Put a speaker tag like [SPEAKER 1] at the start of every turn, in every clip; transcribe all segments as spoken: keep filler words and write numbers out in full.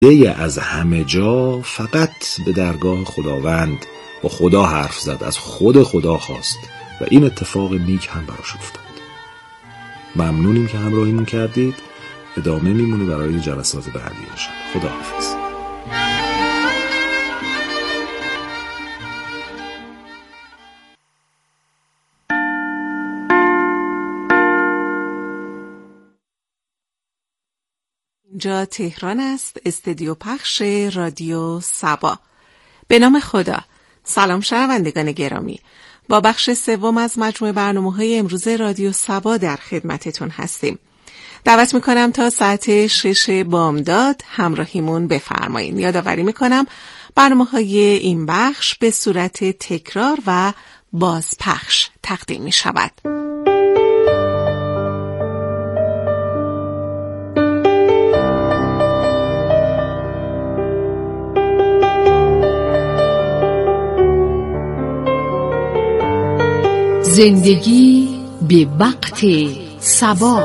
[SPEAKER 1] دیه از همه جا فقط به درگاه خداوند با خدا حرف زد، از خود خدا خواست و این اتفاق نیک هم براش افتاد. ممنونیم که همراهیمون کردید. ادامه میمونه برای جلسات بعدی انشاءالله. خداحافظ.
[SPEAKER 2] اینجا تهران است، استودیو پخش رادیو سبا. به نام خدا. سلام شنوندگان گرامی، با بخش سوم از مجموعه برنامه‌های امروز رادیو سبا در خدمتتون هستیم. دعوت میکنم تا ساعت شش بامداد همراهیمون بفرمایید. یادآوری میکنم برنامه‌های این بخش به صورت تکرار و بازپخش تقدیم میشود.
[SPEAKER 3] زندگی به وقت صبا.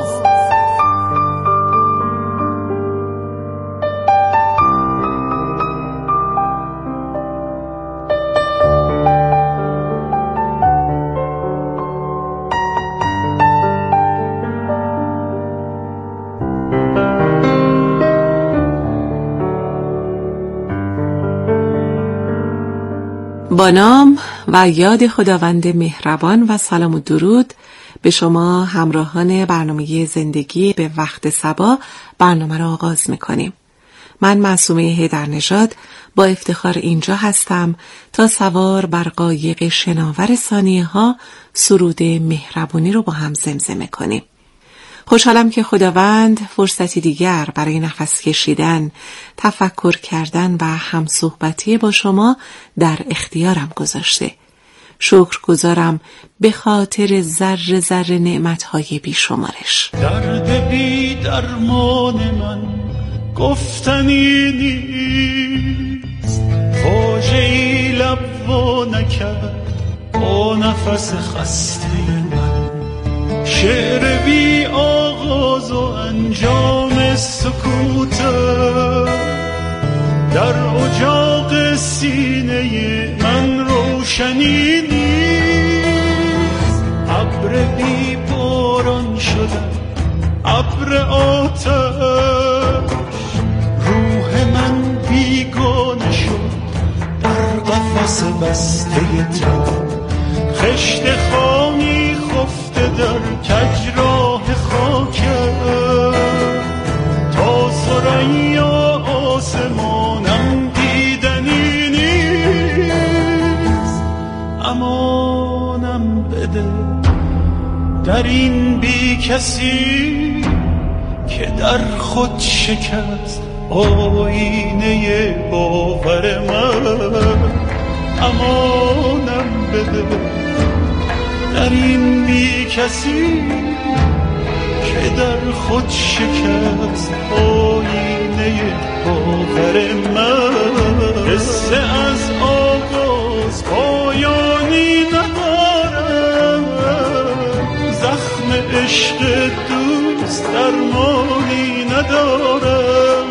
[SPEAKER 2] با نام و یاد خداوند مهربان و سلام و درود به شما همراهان برنامه زندگی به وقت صبا برنامه را آغاز میکنیم. من معصومه حیدرنژاد با افتخار اینجا هستم تا سوار بر قایق شناور ثانیه ها سرود مهربانی رو با هم زمزمه کنیم. خوشحالم که خداوند فرصتی دیگر برای نفس کشیدن، تفکر کردن و همصحبتی با شما در اختیارم گذاشته. شکرگزارم به خاطر ذره ذره نعمت‌های بیشمارش.
[SPEAKER 4] درد بی درمان من گفتنی نیست، فاجعه‌ای لب وا نکرد با نفس خسته من. شعر بی آغاز و انجام سکوت در اجاق سینه من روشنی نیست. ابر بی باران شدم، ابر آتش، روح من بیگانه شد در قفس بسته تو. خشت خامی خفته در کج راه خاکم، تا ثریا آسمانم دیدنی نیست. امانم بده در این بی کسی که در خود شکست آینه باور من. امانم بده در این بی کسی که در خود شکست آینه باور من. قصه از آغاز پایانی ندارم، زخم عشق دوست درمانی ندارم.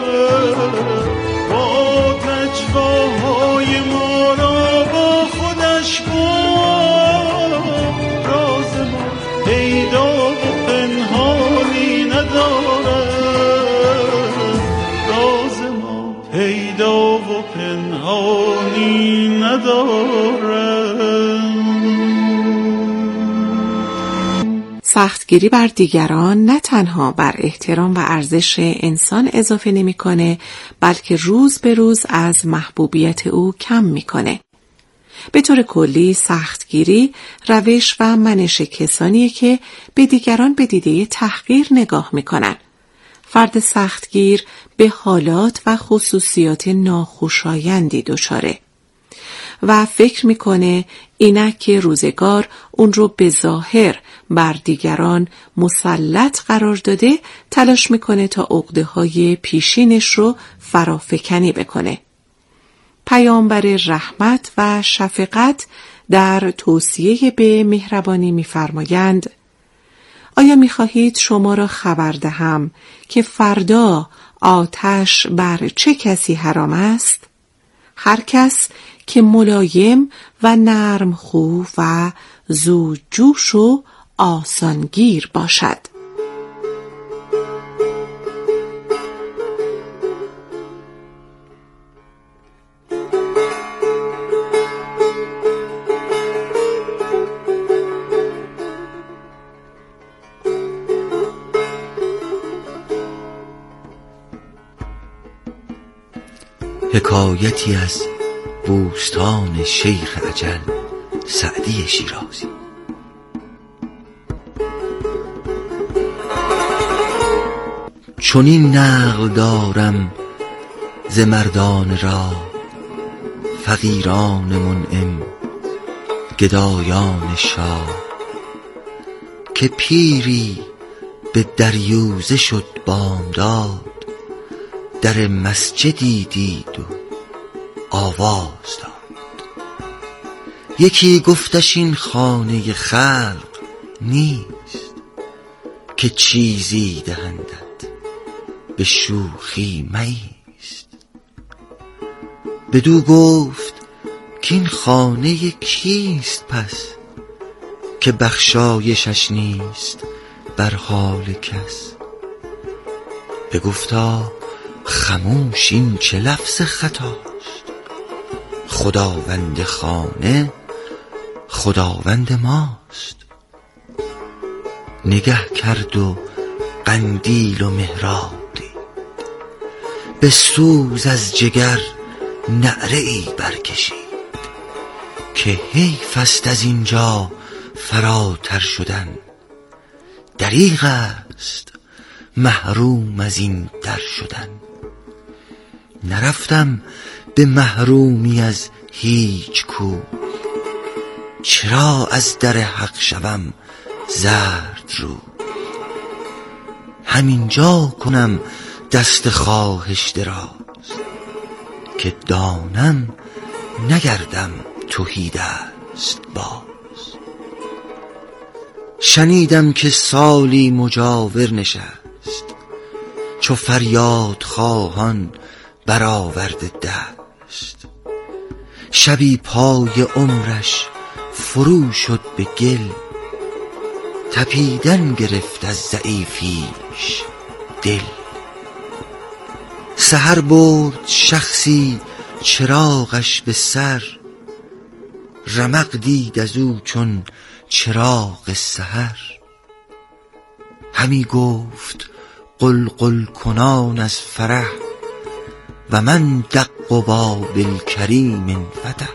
[SPEAKER 4] با نجواهای ما را با خودش برد، راز ما پیدا و پنهانی ندارد. راز ما پیدا و پنهانی ندارد.
[SPEAKER 2] سختگیری بر دیگران نه تنها بر احترام و ارزش انسان اضافه نمی‌کنه، بلکه روز به روز از محبوبیت او کم می‌کنه. به طور کلی سختگیری روش و منش کسانیه که به دیگران به دیده تحقیر نگاه می‌کنن. فرد سختگیر به حالات و خصوصیات ناخوشایندی دچاره و فکر میکنه اینک که روزگار اون رو به ظاهر بر دیگران مسلط قرار داده، تلاش میکنه تا عقده‌های پیشینش رو فرافکنی بکنه. پیامبر رحمت و شفقت در توصیه به مهربانی می‌فرمایند: آیا می‌خواهید شما را خبر دهم که فردا آتش بر چه کسی حرام است؟ هر کس که ملایم و نرم خو و زود جوش و آسانگیر باشد.
[SPEAKER 5] حکایتی از بوستان شیخ اجل سعدی شیرازی. چنین نقل دارم ز مردان را، فقیران منعم گدایان شاه، که پیری به دریوزه شد بامداد، در مسجدی دید و آواز داد. یکی گفتش این خانه خلق نیست، که چیزی دهندت به شوخی مایست. بدو گفت که این خانه کیست پس، که بخشایشش نیست بر حال کس. بگفتا خموش این چه لفظ خطاست، خداوند خانه خداوند ماست. نگه کرد و قندیل و محراب دید، به سوز از جگر نعره ای برکشید، که حیف است از اینجا فراتر شدن، دریغ است محروم از این در شدن. نرفتم به محرومی از هیچ کو، چرا از در حق شوم زرد رو. همینجا کنم دست خواهش دراز، که دانم نگردم تهی دست باز. شنیدم که سالی مجاور نشست، چو فریاد خواهان برآورده دست. شبی پای عمرش فرو شد به گل، تپیدن گرفت از ضعیفیش دل. سحر برد شخصی چراغش به سر، رمق دید از او چون چراغ سحر. همی گفت قلقل کنان از فرح، و من دق بالکریم انفتح.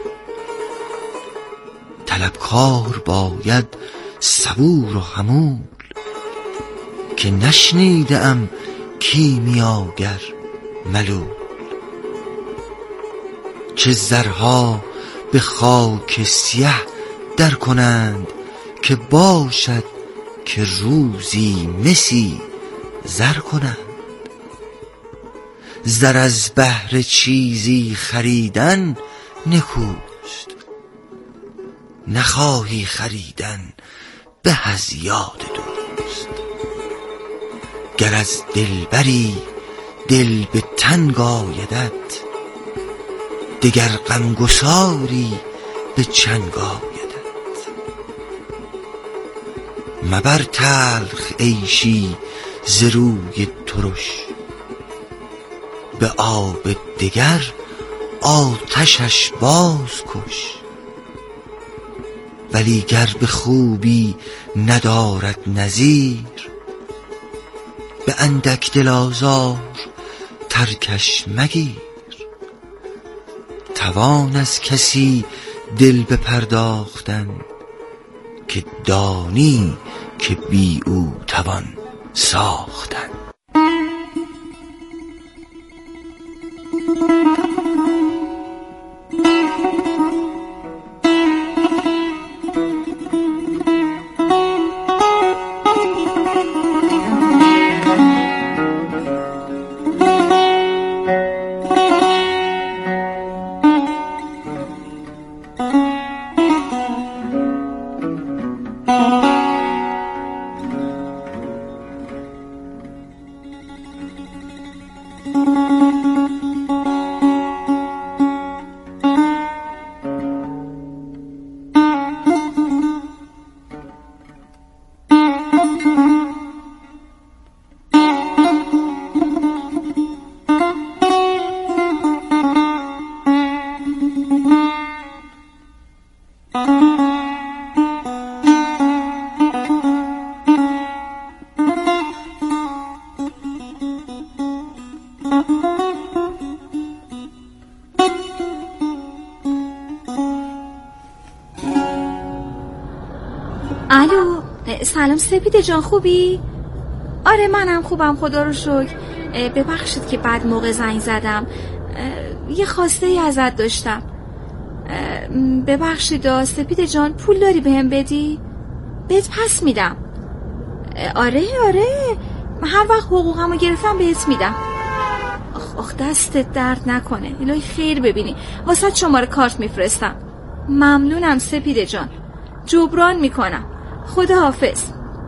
[SPEAKER 5] طلبکار باید صبور و حمول، که نشنیده ام کیمیاگر ملول. چه زرها به خاک سیه در کنند، که باشد که روزی مسی زر کنند. زر از بهر چیزی خریدن نکوست، نخواهی خریدن به از یاد دوست. گر از دلبری دل به تنگ آیدت، دگر غمگساری به چنگ آیدت. مبر تلخ عیشی ز روی ترش، به آب دگر آتشش باز کش. ولی گر به خوبی ندارد نظیر، به اندک دل آزار ترکش مگیر. توان از کسی دل بپرداختن، که دانی که بی او توان ساختن.
[SPEAKER 6] الو، سلام سپیده جان، خوبی؟ آره منم خوبم خدا رو شکر. ببخشید که بعد موقع زنگ زدم، یه خواسته ای ازت داشتم. ببخشید سپیده جان، پول داری بهم بدی؟ بهت پس میدم. آره آره، هر وقت حقوقمو گرفتم بهت میدم. آخ آخ دستت درد نکنه، الهی خیر ببینی. واسه شماره کارت میفرستم. ممنونم سپیده جان، جبران میکنم. خدا حافظ.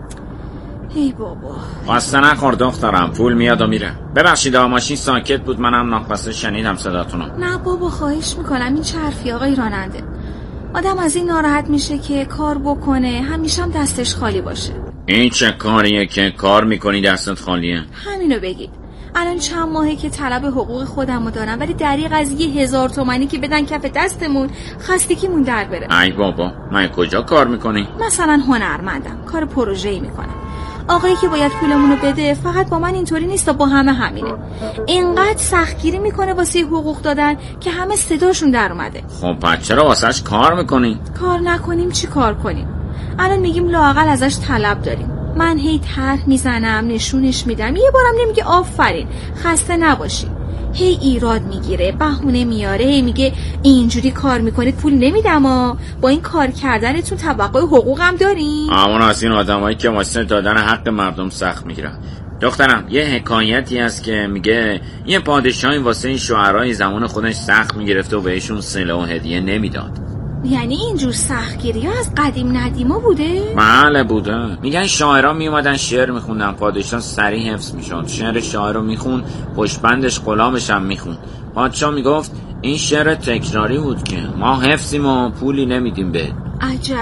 [SPEAKER 6] ای بابا،
[SPEAKER 7] خسته نخور دخترم، پول میاد و میره. ببخشید ماشین ساکت بود، منم ناخواسته شنیدم صداتونو.
[SPEAKER 6] نه بابا خواهش میکنم، این چه حرفی آقای راننده؟ آدم از این ناراحت میشه که کار بکنه همیشه هم دستش خالی باشه. این
[SPEAKER 7] چه کاریه که کار میکنی دستت خالیه؟
[SPEAKER 6] همینو بگید. الان چند ماهه که طلب حقوق خودمو دارم، ولی دریغ از یه هزار تومانی که بدن کف دستمون خستگیمون در بره.
[SPEAKER 7] ای بابا، من کجا کار میکنی؟
[SPEAKER 6] مثلا هنرمندم، کار پروژه‌ای میکنم. آقایی که باید پولمونو بده فقط با من اینطوری نیست، با همه همینه. اینقدر سختگیری میکنه واسه حقوق دادن که همه صداشون در اومده.
[SPEAKER 7] خب پس چرا واسش کار میکنی؟
[SPEAKER 6] کار نکنیم چی کار کنیم؟ الان میگیم لااقل ازش طلب داریم. من هی طرح میزنم، نشونش میدم، یه بارم نمیگه آفرین خسته نباشی. هی ایراد میگیره، بهونه میاره، هی میگه اینجوری کار میکنید پول نمیدم ها. با این کار کردنتون توقع حقوقم دارین؟
[SPEAKER 7] همون از این آدمایی که واسه دادن حق مردم سخت میگیرن. دخترم یه حکایتی هست که میگه یه پادشاهی واسه این شاعرای زمان خودش سخت میگرفته و بهشون سلاح و هدیه نمیداد.
[SPEAKER 6] یعنی اینجور سختگیری ها از قدیم ندیما بوده؟
[SPEAKER 7] بله بوده. میگن شاعرها میومدن شعر میخوندن، پادشاه سریع حفظ میشد. شعر شاعر رو میخوند، پشتبندش غلامش هم میخوند. پادشاه میگفت این شعر تکراری بود که ما حفظیم و پولی نمیدیم به.
[SPEAKER 6] عجب.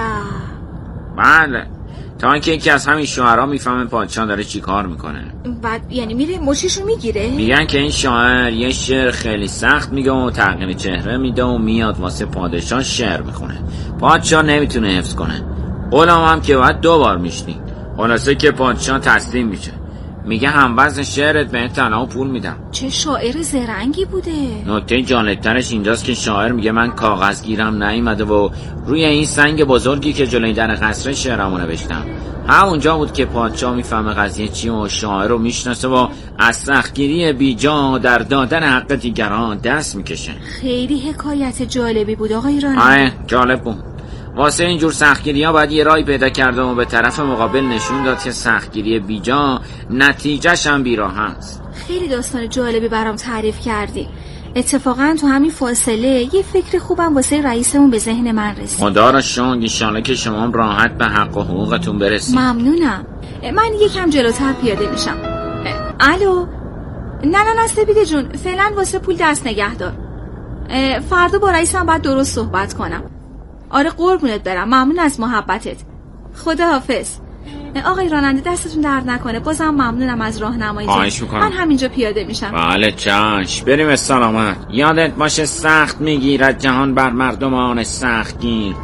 [SPEAKER 7] بله، تا اینکه یکی از همین شاعرها میفهمه پادشاه داره چی کار میکنه.
[SPEAKER 6] بعد یعنی میره مچشو میگیره؟
[SPEAKER 7] میگن که این شاعر یه شعر خیلی سخت میگه و تغییر چهره میده و میاد واسه پادشاه شعر میخونه. پادشاه نمیتونه حفظ کنه. غلام هم که باید دو بار میشنی. خلاصه که پادشاه تسلیم میشه، میگه هم وزن شعرت به طلا و پول میدم.
[SPEAKER 6] چه شاعر زرنگی بوده.
[SPEAKER 7] نکته جالبترش اینجاست که شاعر میگه من کاغذ گیرم نیومده و روی این سنگ بزرگی که جلوی در قصر شعرمو نوشتم. همونجا بود که پادشاه میفهمه قضیه چی و شاعر رو میشناسه و از سختگیری بیجا در دادن حق دیگران دست میکشه.
[SPEAKER 6] خیلی حکایت جالبی بود آقای رانی.
[SPEAKER 7] آره جالب بود. واسه اینجور سختگیری ها باید یه رای پیدا کرده و به طرف مقابل نشون داد که سختگیری بیجا نتیجهش هم بیراه هست.
[SPEAKER 6] خیلی داستان جالبی برام تعریف کردی. اتفاقا تو همین فاصله یه فکر خوبم واسه رئیسمون به ذهن من رسید.
[SPEAKER 7] خدا را شکر انشالله که شما راحت به حق و حقوقتون برسید.
[SPEAKER 6] ممنونم. من یکم جلوتر پیاده میشم. الو. نه نه نه سپیده جون، فعلا واسه پول دست نگه دار. فردا با رئیسم باید درست صحبت کنم. آره قربونت برم، ممنون از محبتت. خدا حافظ. آقای راننده دستتون درد نکنه، بازم ممنونم از راهنماییتون.
[SPEAKER 7] خواهش میکنم.
[SPEAKER 6] من همینجا پیاده میشم.
[SPEAKER 7] بله چشم، بریم سلامت. یادت باشه سخت میگیرد جهان بر مردمان سخت گیر.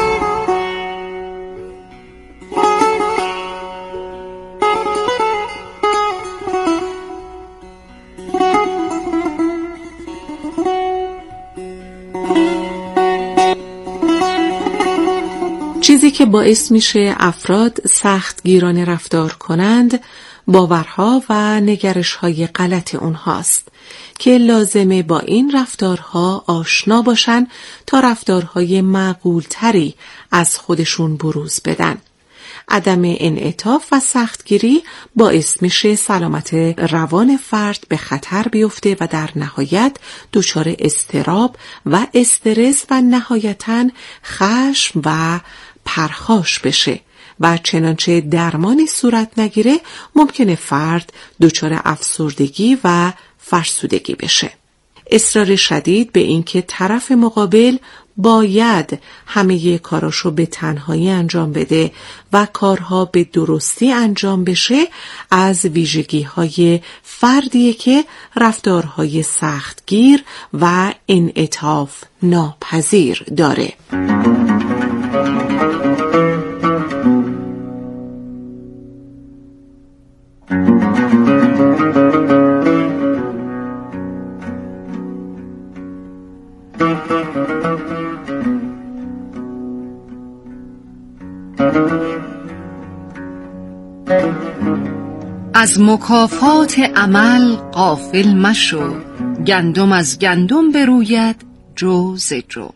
[SPEAKER 2] چیزی که باعث میشه افراد سختگیرانه رفتار کنند باورها و نگرش‌های غلط اونهاست که لازمه با این رفتارها آشنا باشن تا رفتارهای معقولتری از خودشون بروز بدن. عدم انعطاف و سختگیری باعث میشه سلامت روان فرد به خطر بیفته و در نهایت دچار اضطراب و استرس و نهایتاً خشم و پرخاش بشه و چنانچه درمانی صورت نگیره ممکنه فرد دچار افسردگی و فرسودگی بشه. اصرار شدید به اینکه طرف مقابل باید همه کاراشو به تنهایی انجام بده و کارها به درستی انجام بشه از ویژگی‌های فردیه که رفتارهای سختگیر و انعطاف ناپذیر داره.
[SPEAKER 3] از مکافات عمل غافل مشو، گندم از گندم بروید جو ز جو.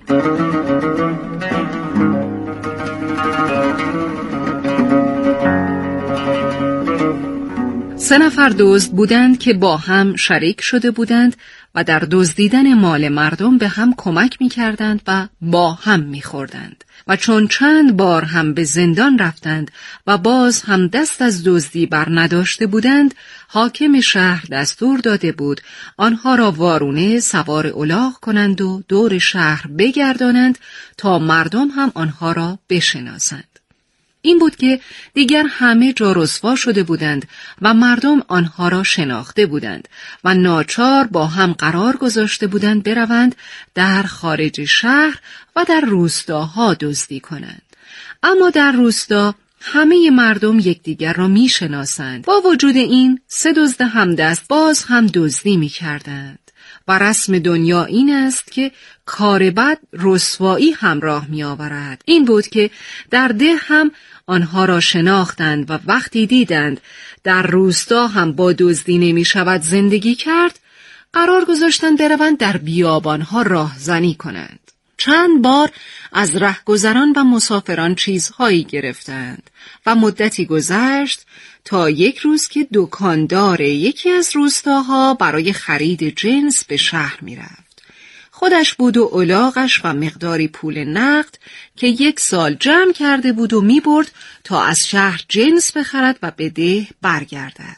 [SPEAKER 3] سه نفر دزد بودند که با هم شریک شده بودند و در دزدیدن مال مردم به هم کمک می کردند و با هم می خوردند. و چون چند بار هم به زندان رفتند و باز هم دست از دزدی بر نداشته بودند، حاکم شهر دستور داده بود آنها را وارونه سوار الاغ کنند و دور شهر بگردانند تا مردم هم آنها را بشناسند. این بود که دیگر همه جا رسوا شده بودند و مردم آنها را شناخته بودند و ناچار با هم قرار گذاشته بودند بروند در خارج شهر و در روستاها دزدی کنند. اما در روستا همه مردم یکدیگر را می شناسند. با وجود این سه دزد همدست باز هم دزدی می کردند و رسم دنیا این است که کار بد رسوایی همراه می آورد. این بود که در ده هم آنها را شناختند و وقتی دیدند در روستا هم با دزدی نمی شود زندگی کرد، قرار گذاشتند بروند در بیابانها راهزنی کنند. چند بار از رهگذران و مسافران چیزهایی گرفتند و مدتی گذشت تا یک روز که دکاندار یکی از روستاها برای خرید جنس به شهر می رفت. خودش بود و الاغش و مقداری پول نقد که یک سال جمع کرده بود و می برد تا از شهر جنس بخرد و به ده برگردد.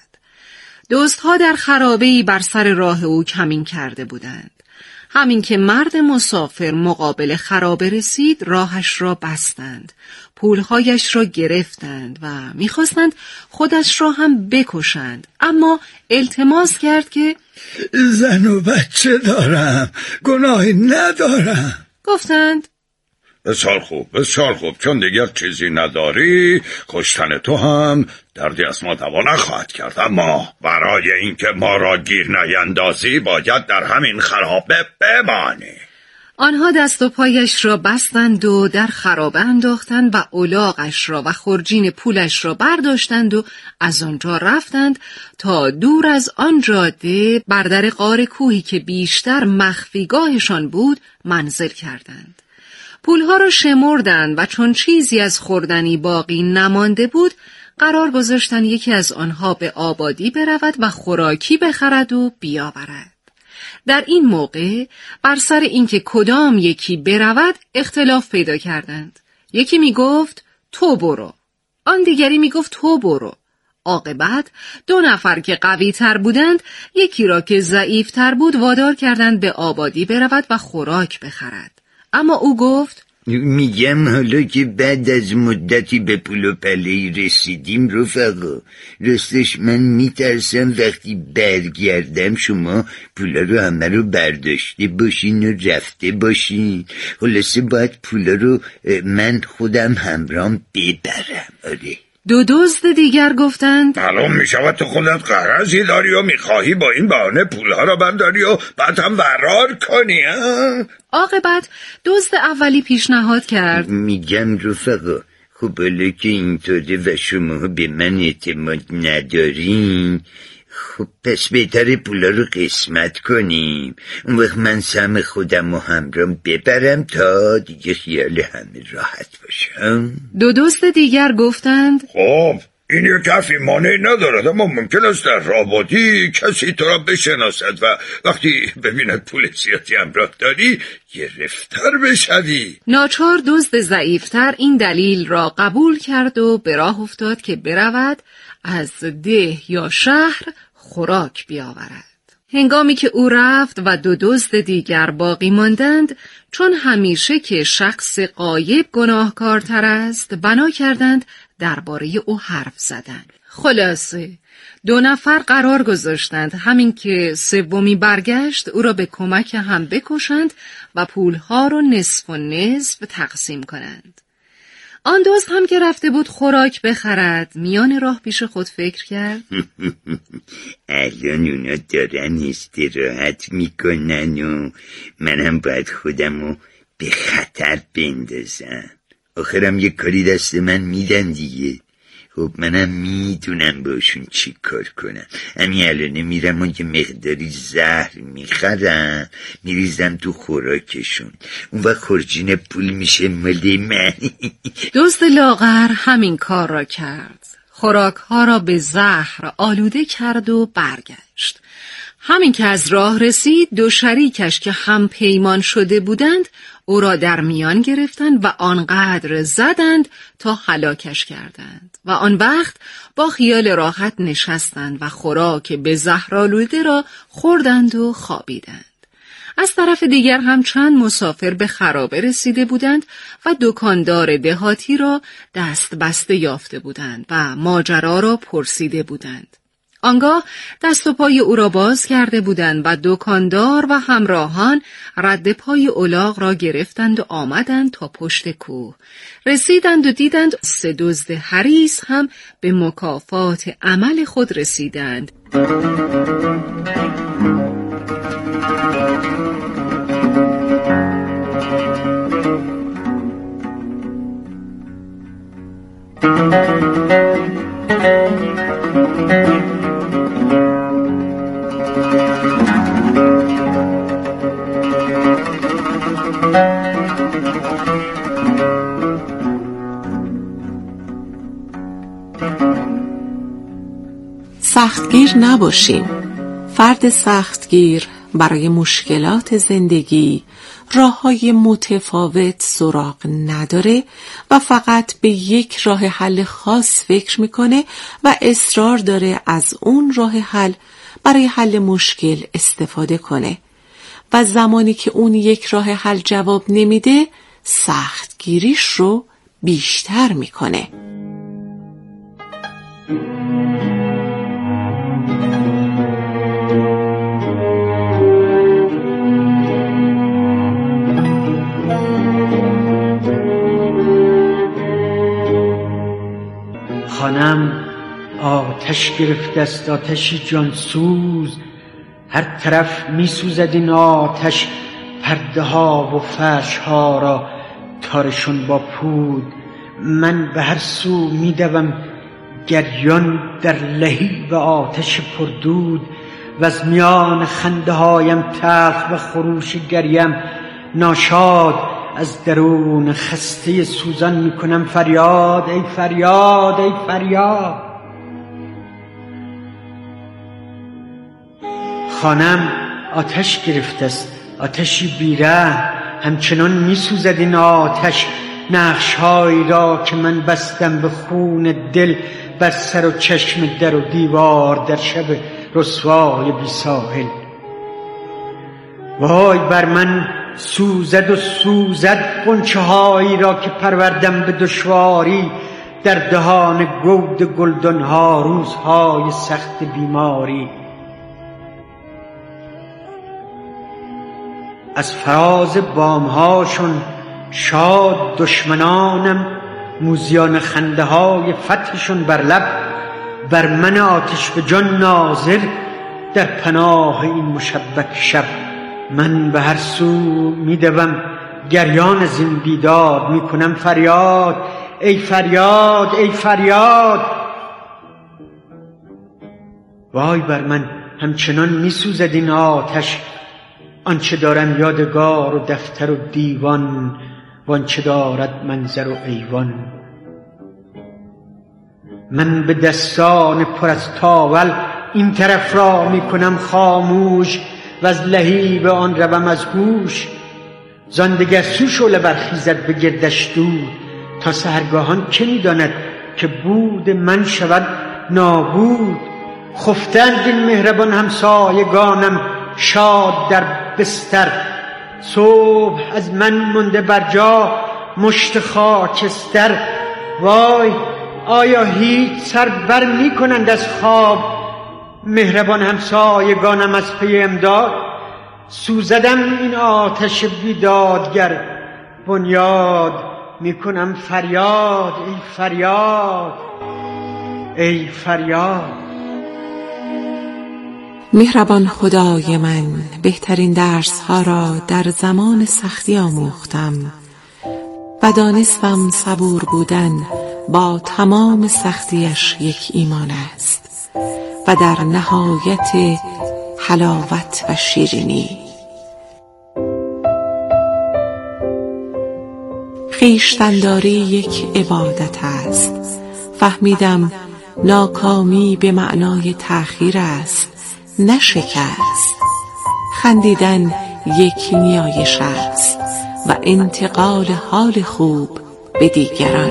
[SPEAKER 3] دزدها در خرابه‌ای بر سر راه او کمین کرده بودند. همین که مرد مسافر مقابل خرابه رسید راهش را بستند، پولهایش را گرفتند و می‌خواستند خودش را هم بکشند، اما التماس کرد که
[SPEAKER 8] زن و بچه دارم، گناهی ندارم.
[SPEAKER 3] گفتند
[SPEAKER 8] بسیار خوب، بسیار خوب، چون دیگر چیزی نداری کشتن تو هم دردی از ما دوا نخواهد کرد، اما برای اینکه ما را گیر نیندازی باید در همین خرابه بمانی.
[SPEAKER 3] آنها دست و پایش را بستند و در خرابه انداختند و الاغش را و خرجین پولش را برداشتند و از آنجا رفتند تا دور از آن جاده بر در غار کوهی که بیشتر مخفیگاهشان بود منزل کردند. پولها را شمردند و چون چیزی از خوردنی باقی نمانده بود قرار گذاشتند یکی از آنها به آبادی برود و خوراکی بخرد و بیاورد. در این موقع بر سر اینکه کدام یکی برود اختلاف پیدا کردند. یکی می گفت تو برو، آن دیگری می گفت تو برو. عاقبت دو نفر که قوی تر بودند یکی را که ضعیف تر بود وادار کردند به آبادی برود و خوراک بخرد. اما او گفت
[SPEAKER 9] میگم حالا که بعد از مدتی به پول و پله‌ای رسیدیم رفقا، راستش من میترسم وقتی برگردم شما پولا رو همه رو برداشته باشین و رفته باشین. خلاصه باید پولا رو من خودم همراهم ببرم. آره.
[SPEAKER 3] دو دزد دیگر گفتند
[SPEAKER 8] معلوم می شود تو خودت قرضی داری و میخواهی با این بهانه پولها را برداری و بعد هم فرار کنی.
[SPEAKER 3] عاقبت دزد اولی پیشنهاد کرد
[SPEAKER 9] میگم رفقا، خب حالا که اینطوره و شما به من اعتماد ندارین، خب پس بهتره پولا رو قسمت کنیم، اون وقت من سهم خودم و همراهم ببرم تا دیگه خیال همه راحت باشم.
[SPEAKER 3] دو دوست دیگر گفتند
[SPEAKER 8] خب این یک حرفی مانعی ندارد، اما ممکن است در آبادی کسی تو را بشناسد و وقتی ببیند پول زیادی همراه داری گرفتار بشوی.
[SPEAKER 3] ناچار دزد ضعیفتر این دلیل را قبول کرد و به راه افتاد که برود از ده یا شهر خوراک بیاورد. هنگامی که او رفت و دو دزد دیگر باقی ماندند، چون همیشه که شخص غایب گناهکارتر است بنا کردند درباره او حرف زدند. خلاصه دو نفر قرار گذاشتند همین که سومی برگشت او را به کمک هم بکشند و پولها را نصف و نصف تقسیم کنند. آن دزد هم که رفته بود خوراک بخرد میان راه پیش خود فکر کرد
[SPEAKER 9] الان اونا دارن استراحت میکنن و منم باید خودمو به خطر بندازم، آخرم یک کاری دست من میدن دیگه. خب منم میدونم باشون چی کار کنم. همین الانه میرم و یه مقداری زهر میخرم میریزم تو خوراکشون، اون وقت خورجین پول میشه مال من.
[SPEAKER 3] دزد لاغر همین کار را کرد. خوراک ها را به زهر آلوده کرد و برگشت. همین که از راه رسید دو شریکش که هم پیمان شده بودند او را در میان گرفتند و آنقدر زدند تا هلاکش کردند و آن وقت با خیال راحت نشستند و خوراک به زهر آلوده را خوردند و خوابیدند. از طرف دیگر هم چند مسافر به خرابه رسیده بودند و دکاندار دهاتی را دست بسته یافته بودند و ماجرا را پرسیده بودند. آنگاه دست و پای او را باز کرده بودند و دکاندار و همراهان رد پای الاغ را گرفتند و آمدند تا پشت کوه. رسیدند و دیدند سه دزد حریص هم به مکافات عمل خود رسیدند.
[SPEAKER 2] سختگیر نباشیم. فرد سختگیر برای مشکلات زندگی راه‌های متفاوت سراغ نداره و فقط به یک راه حل خاص فکر میکنه و اصرار داره از اون راه حل برای حل مشکل استفاده کنه و زمانی که اون یک راه حل جواب نمیده سختگیریش رو بیشتر میکنه.
[SPEAKER 10] خانم آتش گرفته است، آتشی جانسوز، هر طرف می سوزد این آتش، پرده ها و فرش ها را تارشون با پود. من به هر سو می دوم گریان در لهیب آتش پردود و از میان خنده هایم تلخ و خروش گریم ناشاد از درون خسته سوزان می کنم فریاد ای فریاد ای فریاد. خانم آتش گرفته است، آتشی بیره، همچنان می سوزد این آتش نقش‌هایی را که من بستم به خون دل بر سر و چشم در و دیوار در شب رسوای بی ساحل. وای بر من سوزد و سوزد غنچه هایی را که پروردم به دشواری در دهان گود گلدان ها روزهای سخت بیماری. از فراز بامهاشون شاد دشمنانم، موزیان خنده های فتحشون بر لب، بر من آتش به جان ناظر در پناه این مشبک شب. من به هر سو می دوم گریان از این بیداد، می کنم فریاد ای فریاد ای فریاد. وای بر من همچنان می سوزد این آتش، آنچه دارم یادگار و دفتر و دیوان و آنچه دارد منظر و ایوان. من به دستان پر از تاول این طرف را می کنم خاموش و از لهیب آن روم از هوش. زان دگر سو شعله برخیزد به گردش دود، تا سحرگاهان که می داند که بود من شود نابود. خفتند این مهربان همسایگانم شاد در بستر، صبح از من مونده بر جا مشت خاکستر. وای آیا هیچ سر بر می کنند از خواب مهربان همسایگانم از پی امداد؟ سوزدم این آتش بیدادگر، بنیاد می کنم فریاد ای فریاد ای فریاد.
[SPEAKER 2] مهربان خدای من، بهترین درس ها را در زمان سختی آموختم و دانستم صبور بودن با تمام سختیش یک ایمان است و در نهایت حلاوت و شیرینی. خویشتن‌داری یک عبادت است. فهمیدم ناکامی به معنای تأخیر است، نه شکست. خندیدن یک نیایش است و انتقال حال خوب به دیگران.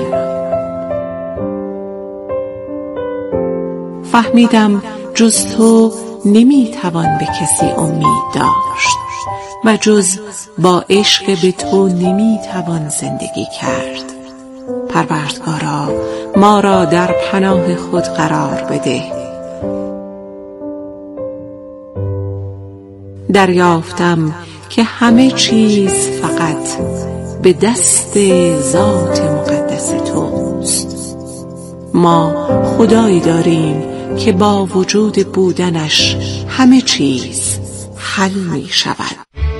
[SPEAKER 2] فهمیدم جز تو نمیتوان به کسی امید داشت و جز با عشق به تو نمیتوان زندگی کرد. پروردگارا ما را در پناه خود قرار بده. دریافتم که همه چیز فقط به دست ذات مقدس توست. ما خدایی داریم که با وجود بودنش همه چیز حل می شود.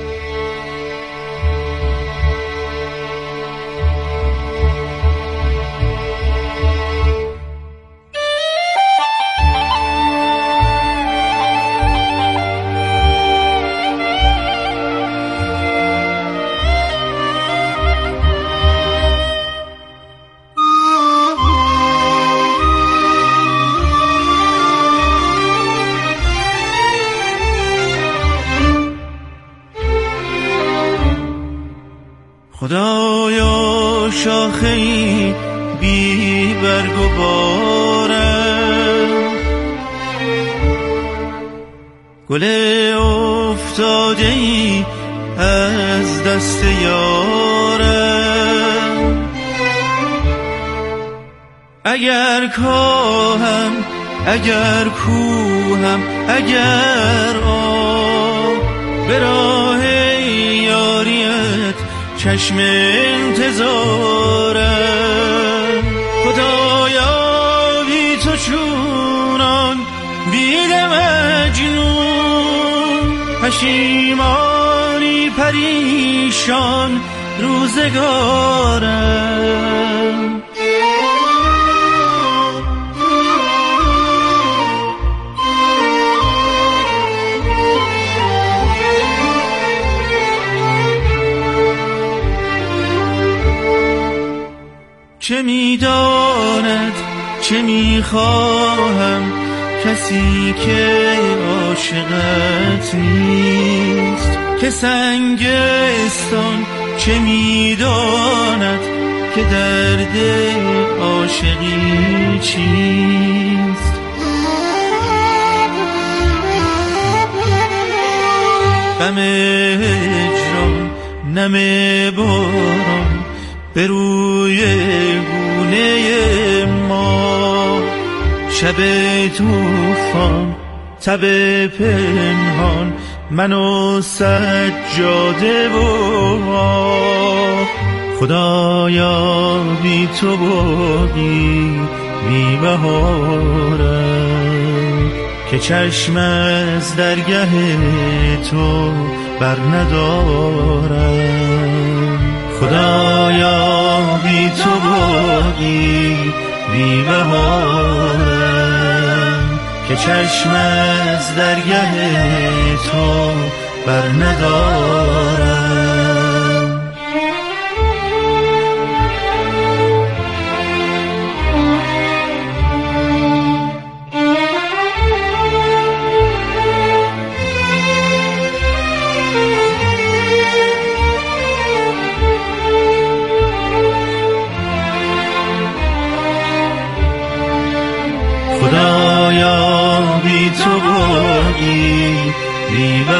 [SPEAKER 4] خدایا شاخه‌ای بی برگ و بارم، گل افتاده‌ای از دست یارم. اگر کاهم اگر کوهم اگر آب به راه یاریت چشم انتظارم. خدایا بی تو چونان بیدم مجنون، پشیمانی پریشان روزگارم. چه میداند چه میخواهم کسی که عاشقت نیست، که سنگستان چه میداند که درد عاشقی چیست. غم هجران نم باران به روی گونه ما، شب طوفان تب پنهان من و سجاده و خدایا بی تو باقی بی بهارم، که چشم از درگه تو بر ندارم. خدایا بی تو باقی بی بهارم، که چشم از درگه تو بر ندارم. خدایا بی تو باقی بی